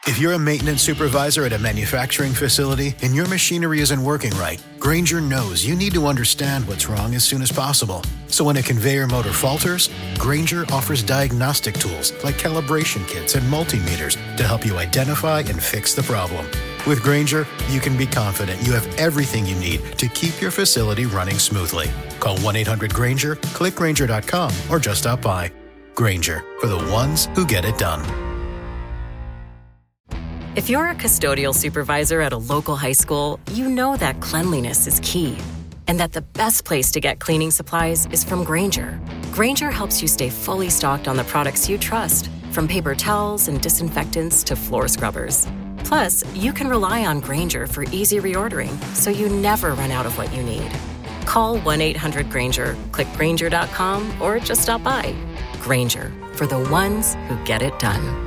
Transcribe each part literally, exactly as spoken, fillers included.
If you're a maintenance supervisor at a manufacturing facility and your machinery isn't working right, Grainger knows you need to understand what's wrong as soon as possible. So when a conveyor motor falters, Grainger offers diagnostic tools like calibration kits and multimeters to help you identify and fix the problem. With Grainger, you can be confident you have everything you need to keep your facility running smoothly. Call one eight hundred Grainger, click Grainger dot com, or just stop by. Grainger, for the ones who get it done. If you're a custodial supervisor at a local high school, you know that cleanliness is key, and that the best place to get cleaning supplies is from Grainger. Grainger helps you stay fully stocked on the products you trust, from paper towels and disinfectants to floor scrubbers. Plus, you can rely on Grainger for easy reordering, so you never run out of what you need. Call one eight hundred Grainger, click Grainger dot com, or just stop by. Grainger, for the ones who get it done.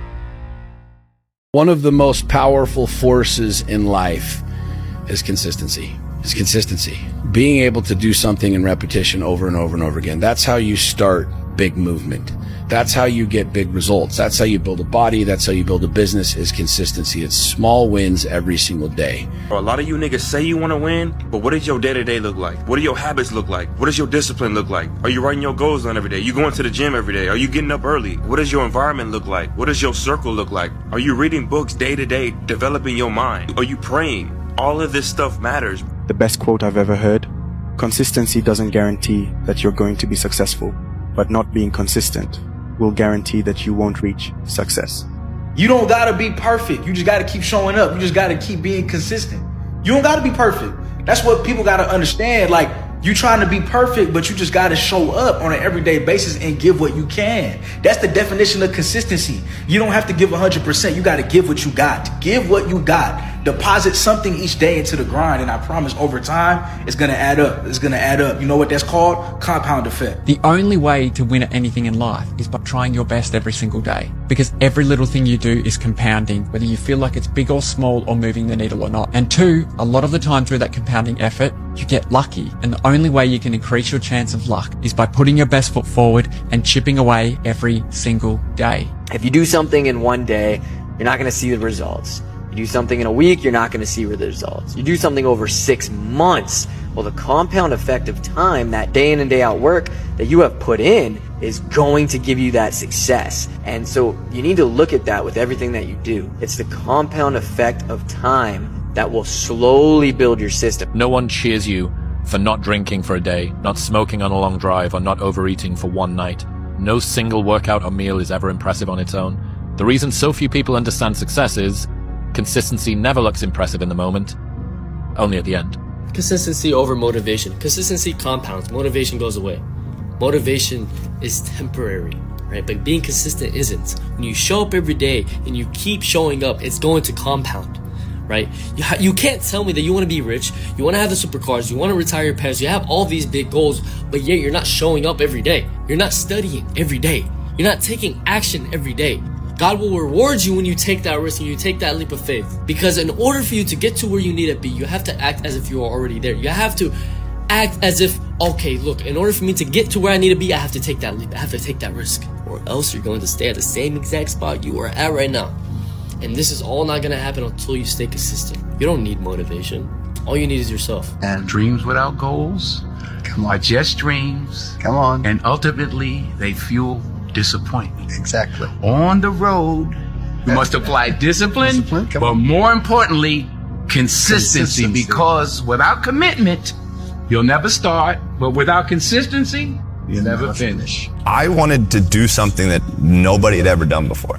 One of the most powerful forces in life is consistency. Is consistency. Being able to do something in repetition over and over and over again. That's how you start big movement. That's how you get big results. That's how you build a body. That's how you build a business, is consistency. It's small wins every single day. A lot of you niggas say you want to win, but what does your day-to-day look like? What do your habits look like? What does your discipline look like? Are you writing your goals down every day? You going to the gym every day? Are you getting up early? What does your environment look like? What does your circle look like? Are you reading books day to day, developing your mind? Are you praying? All of this stuff matters. The best quote I've ever heard: consistency doesn't guarantee that you're going to be successful, but not being consistent will guarantee that you won't reach success. You don't gotta be perfect. You just gotta keep showing up. You just gotta keep being consistent. You don't gotta be perfect. That's what people gotta understand. Like, you trying to be perfect, but you just gotta show up on an everyday basis and give what you can. That's the definition of consistency. You don't have to give one hundred percent. You gotta give what you got. Give what you got. Deposit something each day into the grind, and I promise over time, it's gonna add up. It's gonna add up. You know what that's called? Compound effect. The only way to win at anything in life is by trying your best every single day, because every little thing you do is compounding, whether you feel like it's big or small or moving the needle or not. And two, a lot of the time through that compounding effort, you get lucky. And the only way you can increase your chance of luck is by putting your best foot forward and chipping away every single day. If you do something in one day, you're not going to see the results. You do something in a week, you're not going to see the results. You do something over six months, well, the compound effect of time, that day in and day out work that you have put in, is going to give you that success. And so you need to look at that with everything that you do. It's the compound effect of time that will slowly build your system. No one cheers you for not drinking for a day, not smoking on a long drive, or not overeating for one night. No single workout or meal is ever impressive on its own. The reason so few people understand success is consistency never looks impressive in the moment, only at the end. Consistency over motivation. Consistency compounds. Motivation goes away. Motivation is temporary, right? But being consistent isn't. When you show up every day and you keep showing up, it's going to compound, right? You, ha- you can't tell me that you want to be rich, you want to have the supercars, you want to retire your parents, you have all these big goals, but yet you're not showing up every day. You're not studying every day. You're not taking action every day. God will reward you when you take that risk and you take that leap of faith. Because in order for you to get to where you need to be, you have to act as if you are already there. You have to act as if, okay, look, in order for me to get to where I need to be, I have to take that leap. I have to take that risk. Or else you're going to stay at the same exact spot you are at right now. And this is all not going to happen until you stay consistent. You don't need motivation. All you need is yourself. And dreams without goals Come on. are just dreams. Come on. And ultimately, they fuel disappointment. Exactly. On the road, we must apply discipline, discipline but more importantly, consistency, consistency, because without commitment, you'll never start, but without consistency, you'll never, never finish. I wanted to do something that nobody had ever done before.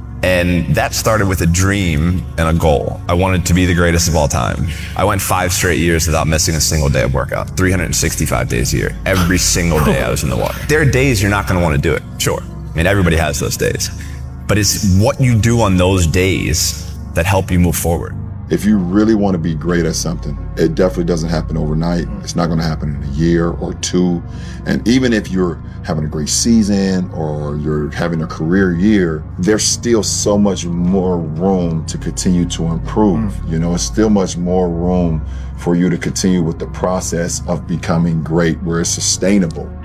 And that started with a dream and a goal. I wanted to be the greatest of all time. I went five straight years without missing a single day of workout, three hundred sixty-five days a year. Every single day I was in the water. There are days you're not gonna wanna do it, sure. I mean, everybody has those days. But it's what you do on those days that help you move forward. If you really want to be great at something, it definitely doesn't happen overnight. It's not going to happen in a year or two. And even if you're having a great season or you're having a career year, there's still so much more room to continue to improve. Mm. You know, it's still much more room for you to continue with the process of becoming great where it's sustainable.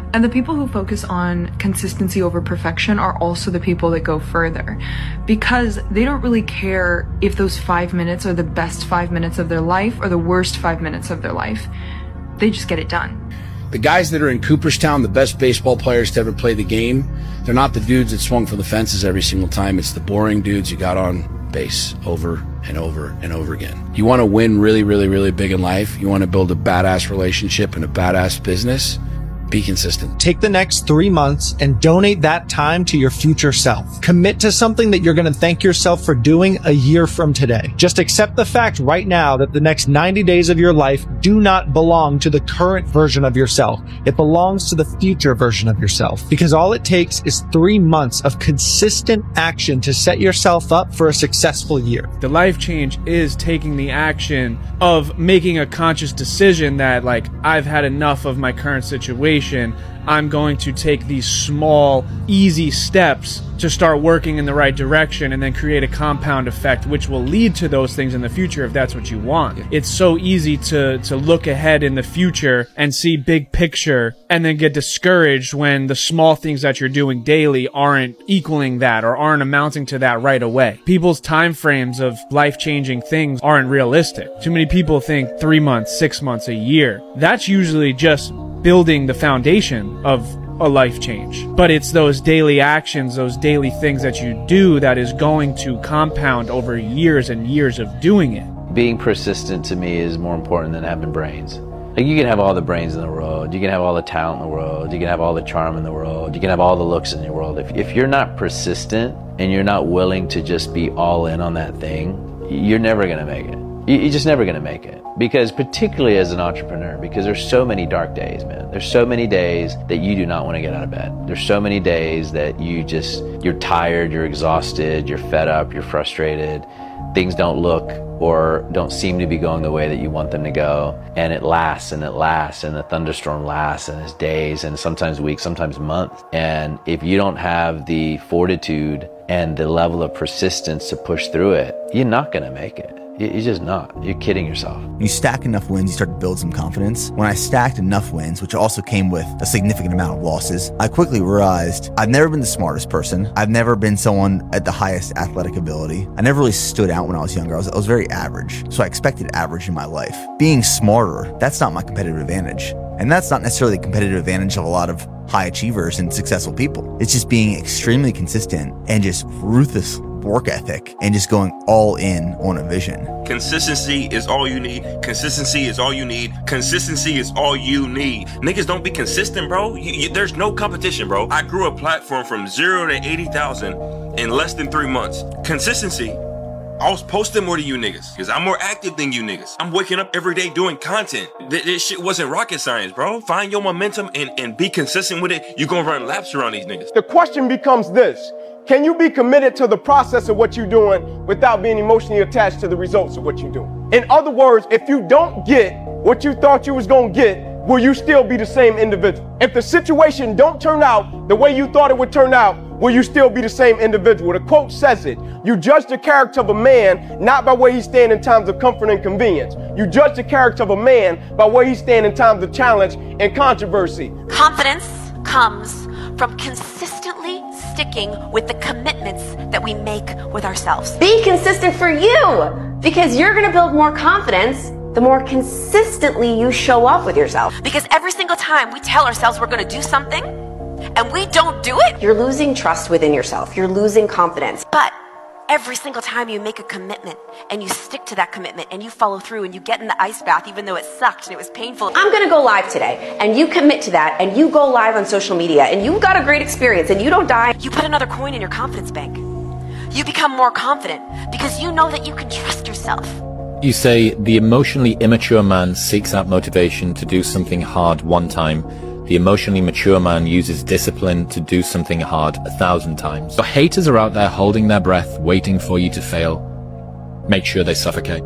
And the people who focus on consistency over perfection are also the people that go further, because they don't really care if those five minutes are the best five minutes of their life or the worst five minutes of their life. They just get it done. The guys that are in Cooperstown, the best baseball players to ever play the game, they're not the dudes that swung for the fences every single time. It's the boring dudes you got on base over and over and over again. You want to win really, really, really big in life. You want to build a badass relationship and a badass business. Be consistent. Take the next three months and donate that time to your future self. Commit to something that you're going to thank yourself for doing a year from today. Just accept the fact right now that the next ninety days of your life do not belong to the current version of yourself. It belongs to the future version of yourself, because all it takes is three months of consistent action to set yourself up for a successful year. The life change is taking the action of making a conscious decision that, like, I've had enough of my current situation. I'm going to take these small, easy steps to start working in the right direction and then create a compound effect which will lead to those things in the future if that's what you want. It's so easy to, to look ahead in the future and see big picture and then get discouraged when the small things that you're doing daily aren't equaling that or aren't amounting to that right away. People's time frames of life-changing things aren't realistic. Too many people think three months, six months, a year. That's usually just building the foundation of a life change. But it's those daily actions, those daily things that you do that is going to compound over years and years of doing it. Being persistent to me is more important than having brains. Like, you can have all the brains in the world, you can have all the talent in the world, you can have all the charm in the world, you can have all the looks in the world. If, if you're not persistent and you're not willing to just be all in on that thing, you're never gonna make it. You're just never gonna make it. Because particularly as an entrepreneur, because there's so many dark days, man. There's so many days that you do not want to get out of bed. There's so many days that you just, you're tired, you're exhausted, you're fed up, you're frustrated. Things don't look or don't seem to be going the way that you want them to go. And it lasts and it lasts and the thunderstorm lasts and it's days and sometimes weeks, sometimes months. And if you don't have the fortitude and the level of persistence to push through it, you're not gonna make it. You're just not. You're kidding yourself. When you stack enough wins, you start to build some confidence. When I stacked enough wins, which also came with a significant amount of losses, I quickly realized I've never been the smartest person. I've never been someone at the highest athletic ability. I never really stood out when I was younger. I was, I was very average. So I expected average in my life. Being smarter, that's not my competitive advantage. And that's not necessarily the competitive advantage of a lot of high achievers and successful people. It's just being extremely consistent and just ruthless work ethic and just going all in on a vision. Consistency is all you need. Consistency is all you need. Consistency is all you need. Niggas don't be consistent, bro. You, you, there's no competition, bro. I grew a platform from zero to eighty thousand in less than three months. Consistency. I was posting more than you niggas because I'm more active than you niggas. I'm waking up every day doing content. Th this shit wasn't rocket science, bro. Find your momentum and, and be consistent with it. You're gonna run laps around these niggas. The question becomes this: can you be committed to the process of what you're doing without being emotionally attached to the results of what you're doing? In other words, if you don't get what you thought you was gonna get, will you still be the same individual? If the situation don't turn out the way you thought it would turn out, will you still be the same individual? The quote says it: you judge the character of a man not by where he stands in times of comfort and convenience. You judge the character of a man by where he stands in times of challenge and controversy. Confidence comes from consistently sticking with the commitments that we make with ourselves. Be consistent for you, because you're going to build more confidence the more consistently you show up with yourself. Because every single time we tell ourselves we're going to do something and we don't do it, you're losing trust within yourself. You're losing confidence. But every single time you make a commitment and you stick to that commitment and you follow through and you get in the ice bath even though it sucked and it was painful. I'm going to go live today, and you commit to that, and you go live on social media, and you've got a great experience, and you don't die. You put another coin in your confidence bank. You become more confident because you know that you can trust yourself. You say the emotionally immature man seeks out motivation to do something hard one time. The emotionally mature man uses discipline to do something hard a thousand times. Your haters are out there holding their breath, waiting for you to fail. Make sure they suffocate.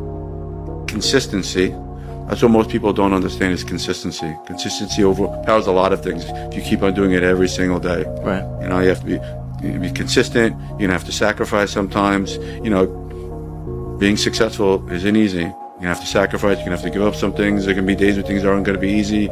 Consistency. That's what most people don't understand, is consistency. Consistency overpowers a lot of things. If you keep on doing it every single day. Right. You know, you have to be, you be consistent. You're going to have to sacrifice sometimes. You know, being successful isn't easy. You're going to have to sacrifice. You're going to have to give up some things. There can be days where things aren't going to be easy.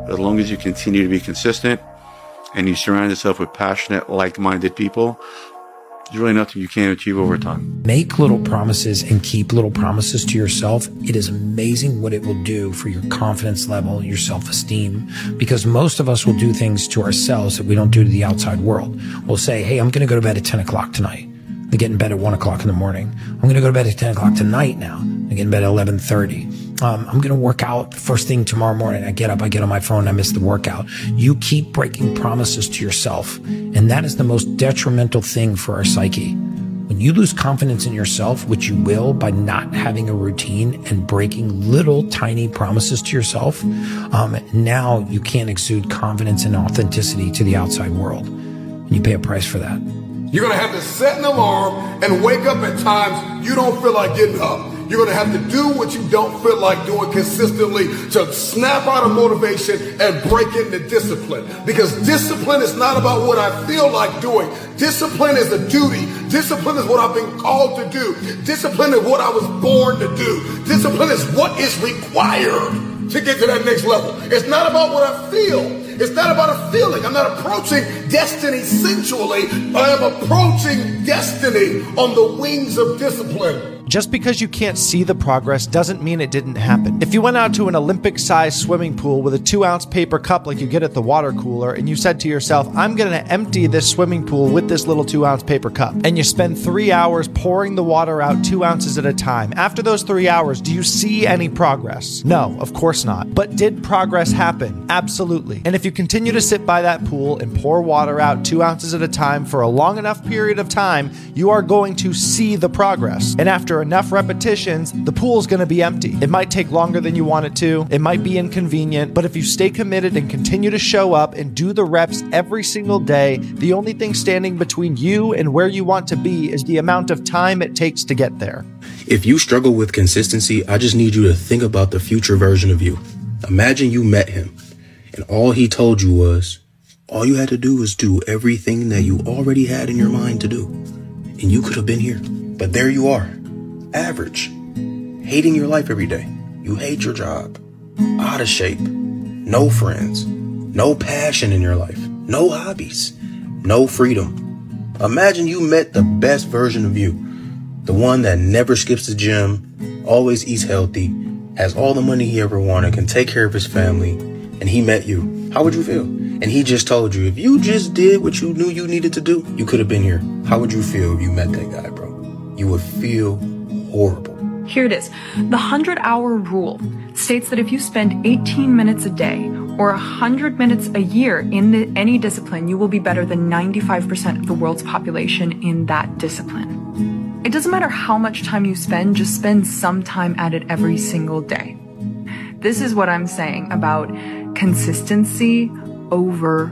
As long as you continue to be consistent and you surround yourself with passionate, like-minded people, there's really nothing you can't achieve over time. Make little promises and keep little promises to yourself. It is amazing what it will do for your confidence level, your self-esteem, because most of us will do things to ourselves that we don't do to the outside world. We'll say, hey, I'm going to go to bed at ten o'clock tonight. I get in bed at one o'clock in the morning. I'm going to go to bed at ten o'clock tonight now. I get in bed at eleven thirty. Um, I'm going to work out first thing tomorrow morning. I get up, I get on my phone, I miss the workout. You keep breaking promises to yourself. And that is the most detrimental thing for our psyche. When you lose confidence in yourself, which you will by not having a routine and breaking little tiny promises to yourself, um, now you can't exude confidence and authenticity to the outside world. And you pay a price for that. You're going to have to set an alarm and wake up at times you don't feel like getting up. You're going to have to do what you don't feel like doing consistently to snap out of motivation and break into discipline. Because discipline is not about what I feel like doing. Discipline is a duty. Discipline is what I've been called to do. Discipline is what I was born to do. Discipline is what is required to get to that next level. It's not about what I feel. It's not about a feeling. I'm not approaching destiny sensually. I am approaching destiny on the wings of discipline. Just because you can't see the progress doesn't mean it didn't happen. If you went out to an Olympic-sized swimming pool with a two-ounce paper cup like you get at the water cooler, and you said to yourself, I'm going to empty this swimming pool with this little two-ounce paper cup, and you spend three hours pouring the water out two ounces at a time, after those three hours, do you see any progress? No, of course not. But did progress happen? Absolutely. And if you continue to sit by that pool and pour water out two ounces at a time for a long enough period of time, you are going to see the progress. And after enough repetitions, the pool's going to be empty. It might take longer than you want it to. It might be inconvenient, but if you stay committed and continue to show up and do the reps every single day, the only thing standing between you and where you want to be is the amount of time it takes to get there. If you struggle with consistency, I just need you to think about the future version of you. Imagine you met him and all he told you was, all you had to do was do everything that you already had in your mind to do. And you could have been here. But there you are. Average, hating your life every day. You hate your job, out of shape, no friends, no passion in your life, no hobbies, no freedom. Imagine you met the best version of you, the one that never skips the gym, always eats healthy, has all the money he ever wanted, can take care of his family, and he met you. How would you feel? And he just told you, if you just did what you knew you needed to do, you could have been here. How would you feel if you met that guy, bro? You would feel horrible. Here it is. The hundred-hour rule states that if you spend eighteen minutes a day or one hundred minutes a year in the, any discipline, you will be better than ninety-five percent of the world's population in that discipline. It doesn't matter how much time you spend, just spend some time at it every single day. This is what I'm saying about consistency over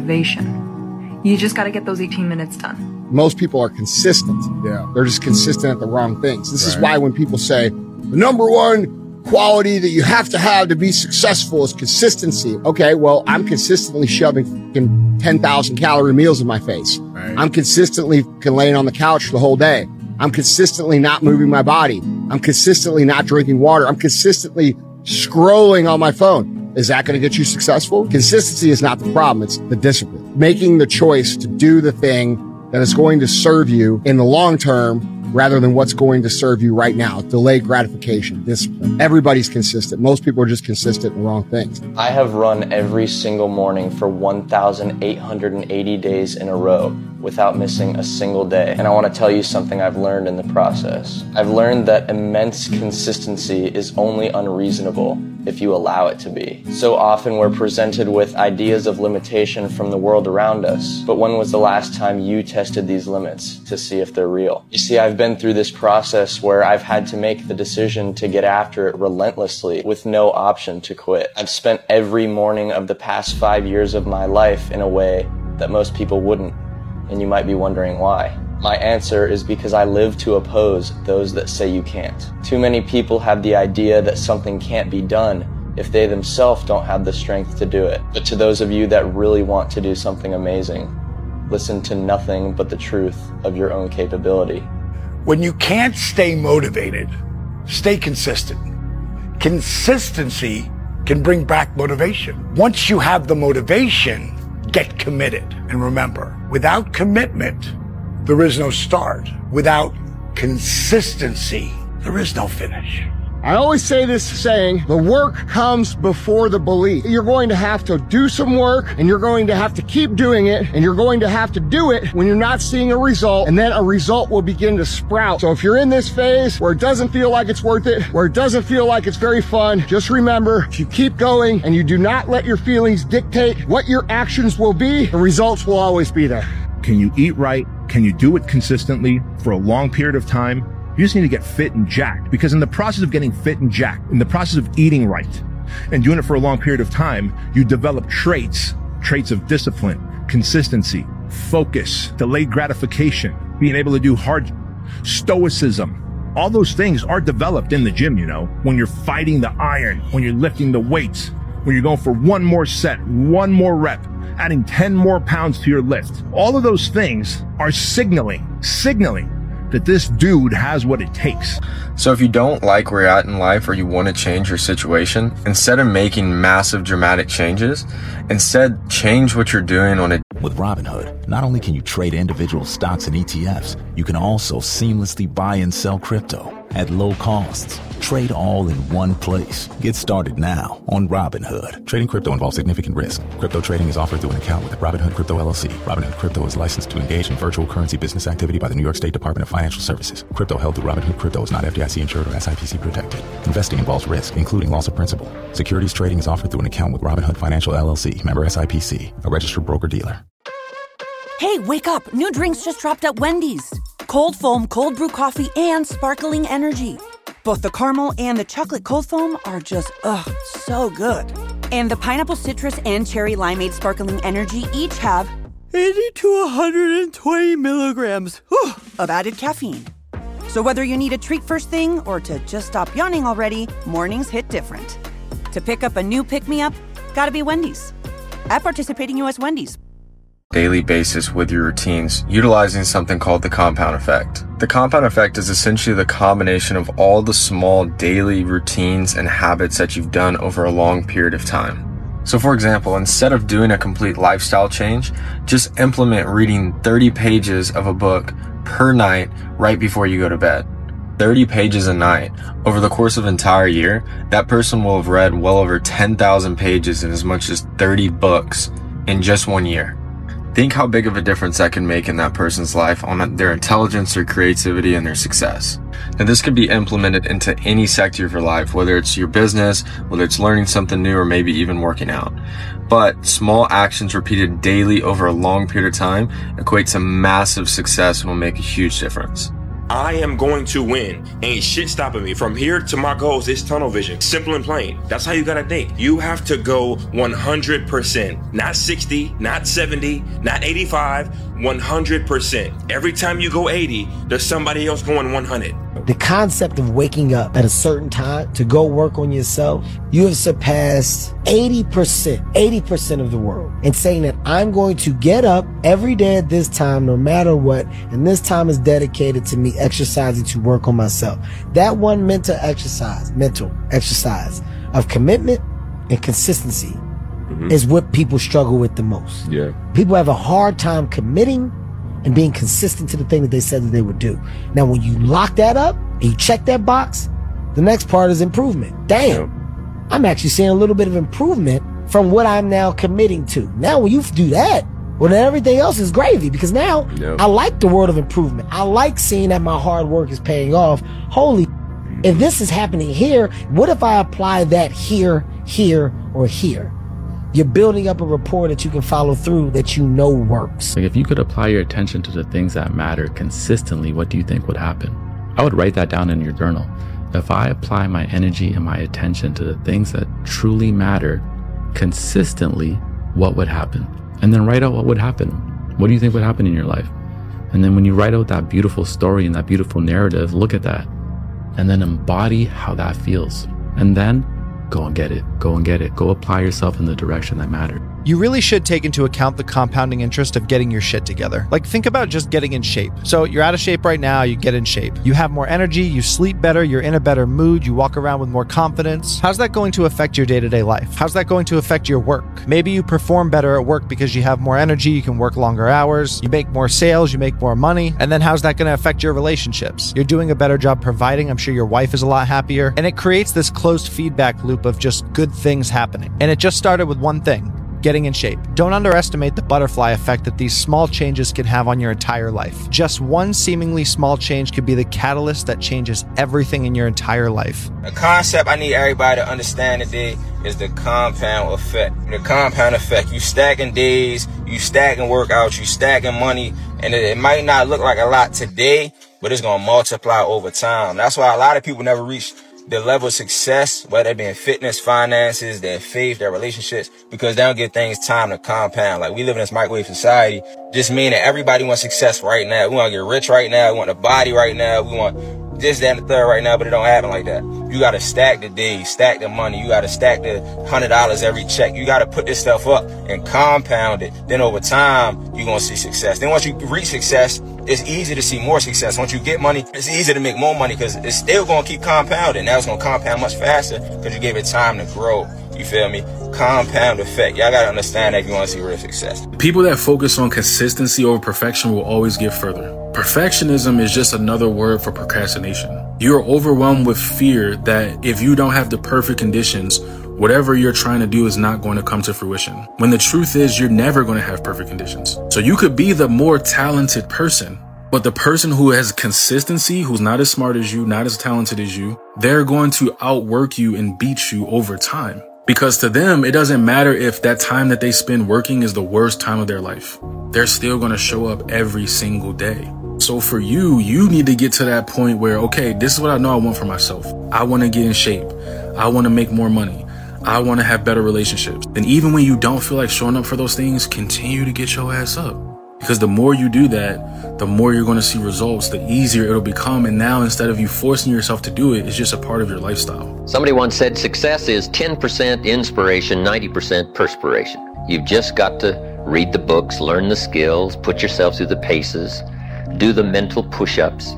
motivation. You just got to get those eighteen minutes done. Most people are consistent. Yeah. They're just consistent at the wrong things. This right. is why when people say the number one quality that you have to have to be successful is consistency. Okay, well, I'm consistently shoving ten thousand calorie meals in my face. Right. I'm consistently laying on the couch the whole day. I'm consistently not moving my body. I'm consistently not drinking water. I'm consistently scrolling on my phone. Is that going to get you successful? Consistency is not the problem. It's the discipline. Making the choice to do the thing that is going to serve you in the long term rather than what's going to serve you right now. Delayed gratification, discipline. Everybody's consistent. Most people are just consistent in the wrong things. I have run every single morning for one thousand eight hundred eighty days in a row without missing a single day. And I want to tell you something I've learned in the process. I've learned that immense consistency is only unreasonable if you allow it to be. So often we're presented with ideas of limitation from the world around us, but when was the last time you tested these limits to see if they're real? You see, I've been through this process where I've had to make the decision to get after it relentlessly with no option to quit. I've spent every morning of the past five years of my life in a way that most people wouldn't, and you might be wondering why. My answer is because I live to oppose those that say you can't. Too many people have the idea that something can't be done if they themselves don't have the strength to do it. But to those of you that really want to do something amazing, listen to nothing but the truth of your own capability. When you can't stay motivated, stay consistent. Consistency can bring back motivation. Once you have the motivation, get committed. And remember, without commitment, there is no start. Without consistency, there is no finish. I always say this saying, the work comes before the belief. You're going to have to do some work, and you're going to have to keep doing it, and you're going to have to do it when you're not seeing a result, and then a result will begin to sprout. So if you're in this phase where it doesn't feel like it's worth it, where it doesn't feel like it's very fun, just remember, if you keep going and you do not let your feelings dictate what your actions will be, the results will always be there. Can you eat right? Can you do it consistently for a long period of time? You just need to get fit and jacked, because in the process of getting fit and jacked, in the process of eating right and doing it for a long period of time, you develop traits, traits of discipline, consistency, focus, delayed gratification, being able to do hard, stoicism. All those things are developed in the gym, you know, when you're fighting the iron, when you're lifting the weights, when you're going for one more set, one more rep, adding ten more pounds to your lift. All of those things are signaling, signaling that this dude has what it takes. So if you don't like where you're at in life, or you want to change your situation, instead of making massive dramatic changes, instead change what you're doing on a With Robinhood, not only can you trade individual stocks and E T Fs, you can also seamlessly buy and sell crypto at low costs. Trade all in one place. Get started now on Robinhood. Trading crypto involves significant risk. Crypto trading is offered through an account with Robinhood Crypto L L C. Robinhood Crypto is licensed to engage in virtual currency business activity by the New York State Department of Financial Services. Crypto held through Robinhood Crypto is not F D I C insured or S I P C protected. Investing involves risk, including loss of principal. Securities trading is offered through an account with Robinhood Financial L L C, member S I P C, a registered broker-dealer. Hey, wake up! New drinks just dropped at Wendy's. Cold foam, cold brew coffee, and sparkling energy. Both the caramel and the chocolate cold foam are just, ugh, so good. And the pineapple citrus and cherry limeade sparkling energy each have eighty to one hundred twenty milligrams whew, of added caffeine. So whether you need a treat first thing or to just stop yawning already, mornings hit different. To pick up a new pick-me-up, gotta be Wendy's. At participating U S Wendy's. daily basis with your routines, utilizing something called the compound effect. The compound effect is essentially the combination of all the small daily routines and habits that you've done over a long period of time. So for example, instead of doing a complete lifestyle change, just implement reading thirty pages of a book per night right before you go to bed. thirty pages a night. Over the course of an entire year, that person will have read well over ten thousand pages in as much as thirty books in just one year. Think how big of a difference that can make in that person's life on their intelligence, their creativity, and their success. Now, this can be implemented into any sector of your life, whether it's your business, whether it's learning something new, or maybe even working out. But small actions repeated daily over a long period of time equate to massive success and will make a huge difference. I am going to win. Ain't shit stopping me. From here to my goals, it's tunnel vision. Simple and plain. That's how you gotta think. You have to go one hundred percent. Not sixty, not seventy, not eighty-five, one hundred percent. Every time you go eighty, there's somebody else going one hundred. The concept of waking up at a certain time to go work on yourself, you have surpassed eighty percent, eighty percent of the world. And saying that I'm going to get up every day at this time, no matter what, and this time is dedicated to me exercising to work on myself. That one mental exercise, mental exercise of commitment and consistency mm-hmm. is what people struggle with the most. Yeah. People have a hard time committing and being consistent to the thing that they said that they would do. Now, when you lock that up and you check that box, the next part is improvement. Damn, yep. I'm actually seeing a little bit of improvement from what I'm now committing to. Now, when you do that, well, then everything else is gravy, because now yep. I like the word of improvement. I like seeing that my hard work is paying off. Holy, if this is happening here, what if I apply that here, here, or here? You're building up a rapport that you can follow through that you know works. Like if you could apply your attention to the things that matter consistently, what do you think would happen? I would write that down in your journal. If I apply my energy and my attention to the things that truly matter consistently, what would happen? And then write out what would happen. What do you think would happen in your life? And then when you write out that beautiful story and that beautiful narrative, look at that and then embody how that feels. And then go and get it. Go and get it. Go apply yourself in the direction that mattered. You really should take into account the compounding interest of getting your shit together. Like, think about just getting in shape. So you're out of shape right now, you get in shape. You have more energy, you sleep better, you're in a better mood, you walk around with more confidence. How's that going to affect your day-to-day life? How's that going to affect your work? Maybe you perform better at work because you have more energy, you can work longer hours, you make more sales, you make more money. And then how's that going to affect your relationships? You're doing a better job providing. I'm sure your wife is a lot happier. And it creates this closed feedback loop of just good things happening. And it just started with one thing: getting in shape. Don't underestimate the butterfly effect that these small changes can have on your entire life. Just one seemingly small change could be the catalyst that changes everything in your entire life. A concept I need everybody to understand today is the compound effect. The compound effect. You stacking days, you stacking workouts, you stacking money, and it, it might not look like a lot today, but it's going to multiply over time. That's why a lot of people never reach the level of success, whether it be in fitness, finances, their faith, their relationships, because they don't give things time to compound. Like, we live in this microwave society, just meaning that everybody wants success right now. We want to get rich right now. We want a body right now. We want this, that, and the third right now, but it don't happen like that. You got to stack the days, stack the money. You got to stack the one hundred dollars every check. You got to put this stuff up and compound it. Then over time, you're going to see success. Then once you reach success, it's easy to see more success. Once you get money, it's easy to make more money because it's still going to keep compounding. Now it's going to compound much faster because you gave it time to grow. You feel me? Compound effect. Y'all got to understand that if you want to see real success. People that focus on consistency over perfection will always get further. Perfectionism is just another word for procrastination. You're overwhelmed with fear that if you don't have the perfect conditions, whatever you're trying to do is not going to come to fruition. When the truth is, you're never going to have perfect conditions. So you could be the more talented person, but the person who has consistency, who's not as smart as you, not as talented as you, they're going to outwork you and beat you over time. Because to them, it doesn't matter if that time that they spend working is the worst time of their life. They're still going to show up every single day. So for you, you need to get to that point where, okay, this is what I know I want for myself. I want to get in shape. I want to make more money. I want to have better relationships. And even when you don't feel like showing up for those things, continue to get your ass up. Because the more you do that, the more you're going to see results, the easier it'll become. And now, instead of you forcing yourself to do it, it's just a part of your lifestyle. Somebody once said success is ten percent inspiration, ninety percent perspiration. You've just got to read the books, learn the skills, put yourself through the paces, do the mental push-ups,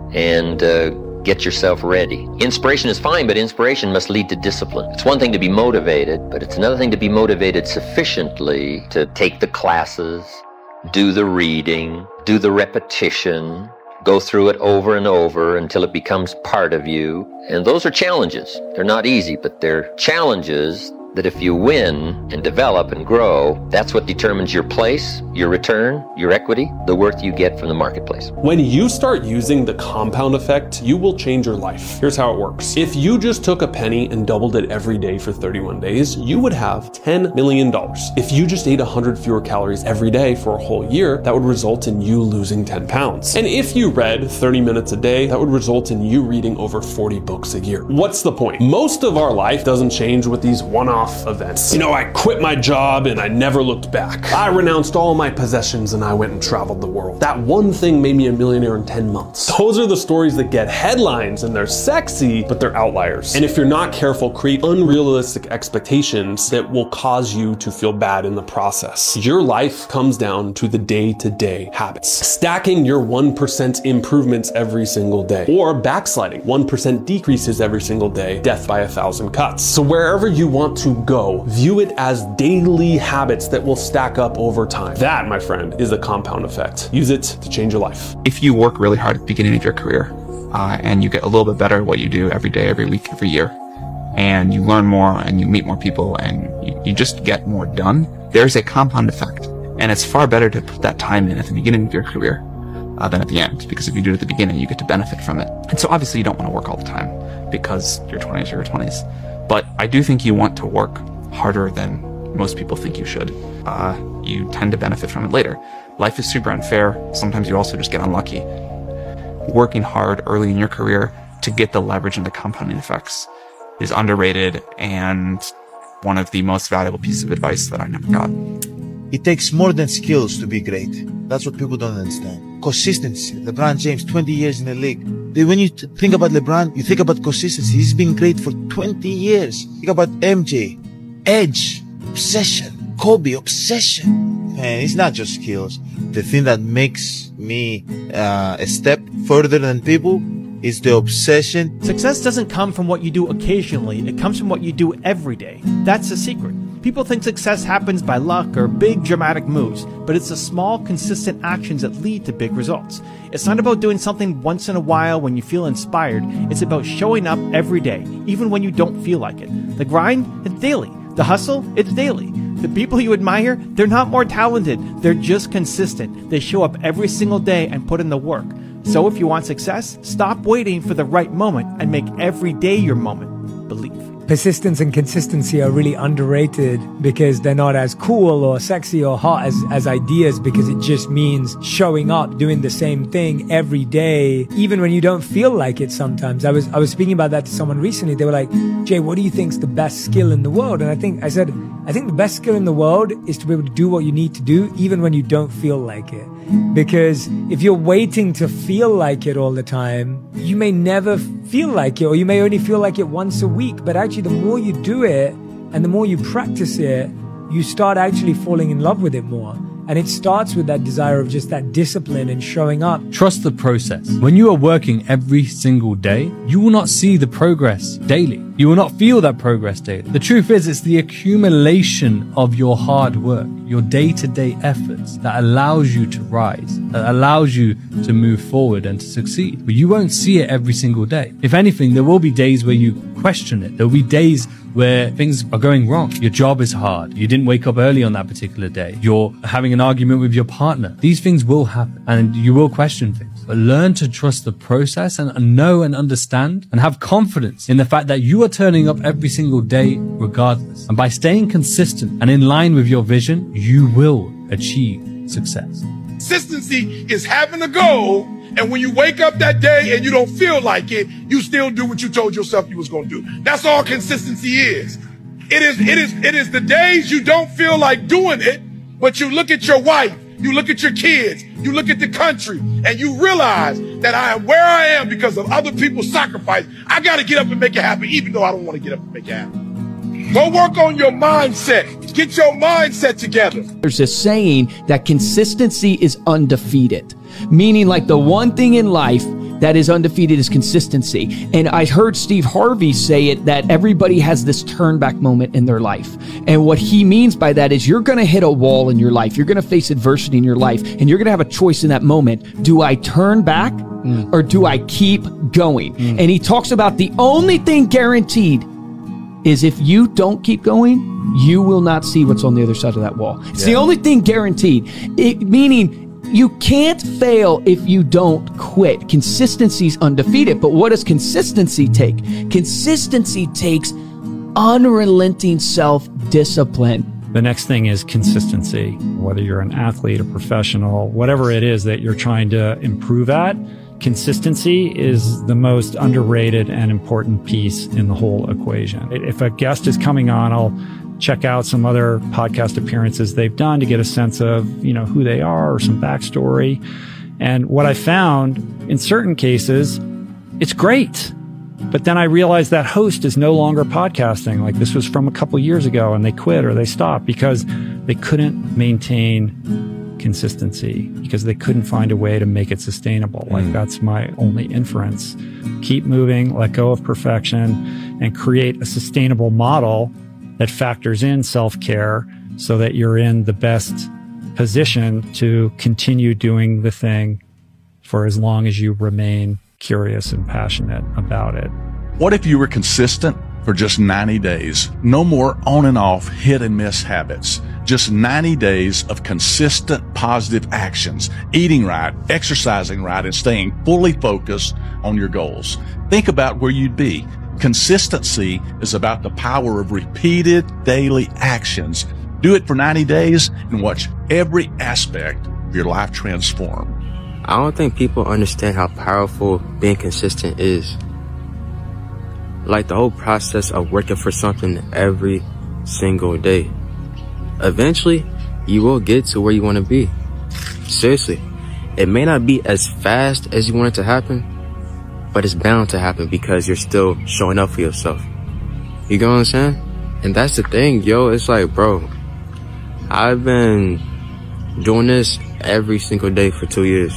and uh, get yourself ready. Inspiration is fine, but inspiration must lead to discipline. It's one thing to be motivated, but it's another thing to be motivated sufficiently to take the classes, do the reading, do the repetition, go through it over and over until it becomes part of you. And those are challenges. They're not easy, but they're challenges that if you win and develop and grow, that's what determines your place, your return, your equity, the worth you get from the marketplace. When you start using the compound effect, you will change your life. Here's how it works. If you just took a penny and doubled it every day for thirty-one days, you would have ten million dollars. If you just ate one hundred fewer calories every day for a whole year, that would result in you losing ten pounds. And if you read thirty minutes a day, that would result in you reading over forty books a year. What's the point? Most of our life doesn't change with these one-off events. You know, I quit my job and I never looked back. I renounced all my possessions and I went and traveled the world. That one thing made me a millionaire in ten months. Those are the stories that get headlines and they're sexy, but they're outliers. And if you're not careful, create unrealistic expectations that will cause you to feel bad in the process. Your life comes down to the day-to-day habits. Stacking your one percent improvements every single day, or backsliding one percent decreases every single day, death by a thousand cuts. So wherever you want to go, view it as daily habits that will stack up over time. That, my friend, is the compound effect. Use it to change your life. If you work really hard at the beginning of your career, uh, and you get a little bit better at what you do every day, every week, every year, and you learn more and you meet more people and you, you just get more done, there's a compound effect. And it's far better to put that time in at the beginning of your career uh, than at the end, because if you do it at the beginning, you get to benefit from it. And so obviously you don't want to work all the time because your twenties are your twenties. But I do think you want to work harder than most people think you should. Uh, you tend to benefit from it later. Life is super unfair. Sometimes you also just get unlucky. Working hard early in your career to get the leverage into compounding effects is underrated and one of the most valuable pieces of advice that I never got. It takes more than skills to be great. That's what people don't understand. Consistency. LeBron James, twenty years in the league. When you think about LeBron, you think about consistency. He's been great for twenty years. Think about M J, edge, obsession, Kobe, obsession. And it's not just skills. The thing that makes me uh, a step further than people is the obsession. Success doesn't come from what you do occasionally. It comes from what you do every day. That's the secret. People think success happens by luck or big dramatic moves, but it's the small, consistent actions that lead to big results. It's not about doing something once in a while when you feel inspired. It's about showing up every day, even when you don't feel like it. The grind, it's daily. The hustle, it's daily. The people you admire, they're not more talented. They're just consistent. They show up every single day and put in the work. So if you want success, stop waiting for the right moment and make every day your moment. Believe. Persistence and consistency are really underrated because they're not as cool or sexy or hot as, as ideas, because it just means showing up, doing the same thing every day, even when you don't feel like it sometimes. I was I was speaking about that to someone recently. They were like, Jay, what do you think's the best skill in the world? And I think I said, I think the best skill in the world is to be able to do what you need to do even when you don't feel like it. Because if you're waiting to feel like it all the time, you may never feel like it, or you may only feel like it once a week. But actually, the more you do it and the more you practice it, you start actually falling in love with it more. And it starts with that desire of just that discipline and showing up. Trust the process. When you are working every single day, you will not see the progress daily. You will not feel that progress daily. The truth is, it's the accumulation of your hard work, your day-to-day efforts that allows you to rise, that allows you to move forward and to succeed. But you won't see it every single day. If anything, there will be days where you question it. There will be days where things are going wrong. Your job is hard. You didn't wake up early on that particular day. You're having an argument with your partner. These things will happen and you will question things. But learn to trust the process and know and understand and have confidence in the fact that you are turning up every single day regardless. And by staying consistent and in line with your vision, you will achieve success. Consistency is having a goal, and when you wake up that day and you don't feel like it, you still do what you told yourself you was going to do. That's all consistency is. It is, it is, it is the days you don't feel like doing it, but you look at your wife, you look at your kids, you look at the country, and you realize that I am where I am because of other people's sacrifice. I got to get up and make it happen, even though I don't want to get up and make it happen. Go work on your mindset. Get your mindset together. There's this saying that consistency is undefeated, meaning like the one thing in life that is undefeated is consistency. And I heard Steve Harvey say it, that everybody has this turn back moment in their life. And what he means by that is you're going to hit a wall in your life. You're going to face adversity in your life, and you're going to have a choice in that moment. Do I turn back mm. or do I keep going? Mm. And he talks about the only thing guaranteed is if you don't keep going, you will not see what's on the other side of that wall. It's yeah. the only thing guaranteed, it, meaning you can't fail if you don't quit. Consistency is undefeated. But what does consistency take? Consistency takes unrelenting self-discipline. The next thing is consistency. Whether you're an athlete, a professional, whatever it is that you're trying to improve at, consistency is the most underrated and important piece in the whole equation. If a guest is coming on, I'll check out some other podcast appearances they've done to get a sense of, you know, who they are or some backstory. And what I found in certain cases, it's great. But then I realized that host is no longer podcasting. Like this was from a couple years ago, and they quit or they stopped because they couldn't maintain consistency, because they couldn't find a way to make it sustainable. Like that's my only inference. Keep moving, let go of perfection, and create a sustainable model that factors in self-care so that you're in the best position to continue doing the thing for as long as you remain curious and passionate about it. What if you were consistent for just ninety days? No more on and off, hit and miss habits. Just ninety days of consistent positive actions, eating right, exercising right, and staying fully focused on your goals. Think about where you'd be. Consistency is about the power of repeated daily actions. Do it for ninety days and watch every aspect of your life transform. I don't think people understand how powerful being consistent is. Like the whole process of working for something every single day. Eventually, you will get to where you want to be. Seriously, it may not be as fast as you want it to happen, but it's bound to happen because you're still showing up for yourself. You get what I'm saying? And that's the thing, yo. It's like, bro, I've been doing this every single day for two years.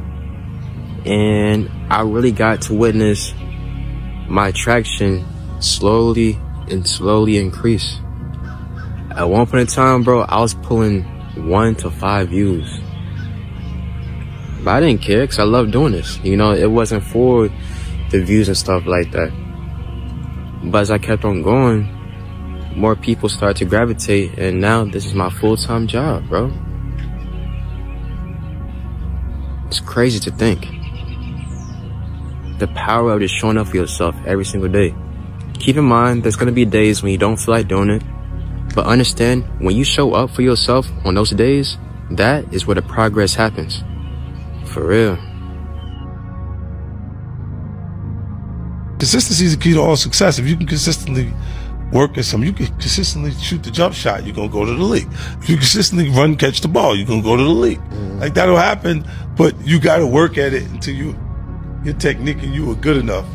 And I really got to witness my traction slowly and slowly increase. At one point in time, bro, I was pulling one to five views. But I didn't care because I love doing this. You know, it wasn't for the views and stuff like that. But as I kept on going, more people started to gravitate, and now this is my full-time job, bro. It's crazy to think. The power of just showing up for yourself every single day. Keep in mind, there's gonna be days when you don't feel like doing it, but understand, when you show up for yourself on those days, that is where the progress happens. For real. Consistency is the key to all success. If you can consistently work at something, you can consistently shoot the jump shot, you're gonna go to the league. If you consistently run, catch the ball, you're gonna go to the league. Mm-hmm. Like, that'll happen, but you gotta work at it until you, your technique and you are good enough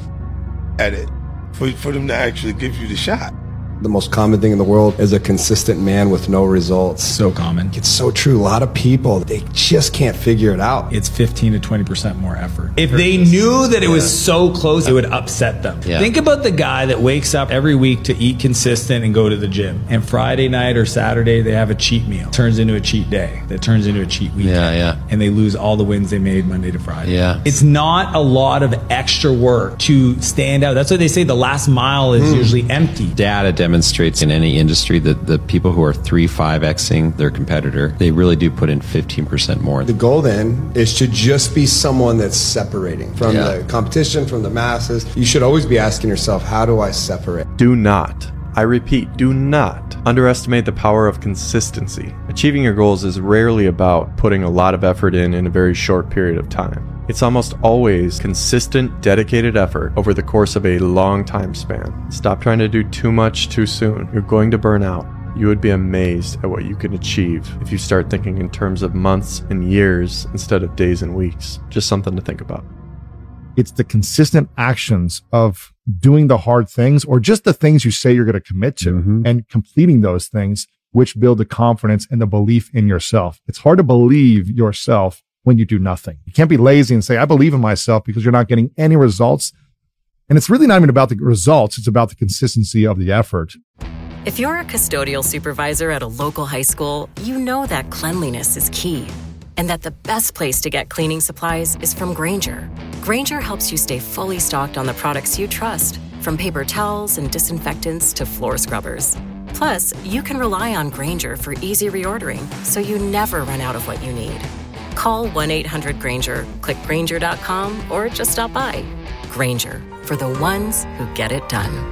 at it for, for them to actually give you the shot. The most common thing in the world is a consistent man with no results. So common. It's so true. A lot of people, they just can't figure it out. It's fifteen to twenty percent more effort. If they knew that it was so close, it would upset them. Yeah. Think about the guy that wakes up every week to eat consistent and go to the gym. And Friday night or Saturday, they have a cheat meal. Turns into a cheat day. That turns into a cheat weekend. Yeah, yeah. And they lose all the wins they made Monday to Friday. Yeah. It's not a lot of extra work to stand out. That's why they say the last mile is mm. usually empty. Data demonstrates in any industry that the people who are three, five Xing their competitor, they really do put in fifteen percent more. The goal then is to just be someone that's separating from Yeah. the competition, from the masses. You should always be asking yourself, how do I separate? Do not, I repeat, do not underestimate the power of consistency. Achieving your goals is rarely about putting a lot of effort in in a very short period of time. It's almost always consistent, dedicated effort over the course of a long time span. Stop trying to do too much too soon. You're going to burn out. You would be amazed at what you can achieve if you start thinking in terms of months and years instead of days and weeks. Just something to think about. It's the consistent actions of doing the hard things, or just the things you say you're going to commit to, mm-hmm. and completing those things, which build the confidence and the belief in yourself. It's hard to believe yourself when you do nothing. You can't be lazy and say, I believe in myself, because you're not getting any results. And it's really not even about the results. It's about the consistency of the effort. If you're a custodial supervisor at a local high school, you know that cleanliness is key, and that the best place to get cleaning supplies is from Grainger. Grainger helps you stay fully stocked on the products you trust, from paper towels and disinfectants to floor scrubbers. Plus, you can rely on Grainger for easy reordering, so you never run out of what you need. Call one eight hundred Grainger, click Grainger dot com, or just stop by. Grainger, for the ones who get it done.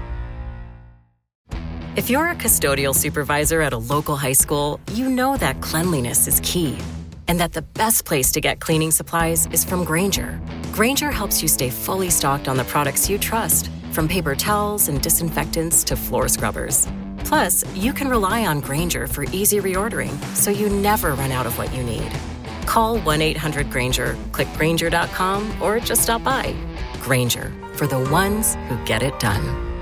If you're a custodial supervisor at a local high school, you know that cleanliness is key, and that the best place to get cleaning supplies is from Grainger. Grainger helps you stay fully stocked on the products you trust, from paper towels and disinfectants to floor scrubbers. Plus, you can rely on Grainger for easy reordering, so you never run out of what you need. Call one eight hundred Grainger, click Grainger dot com, or just stop by. Grainger, for the ones who get it done.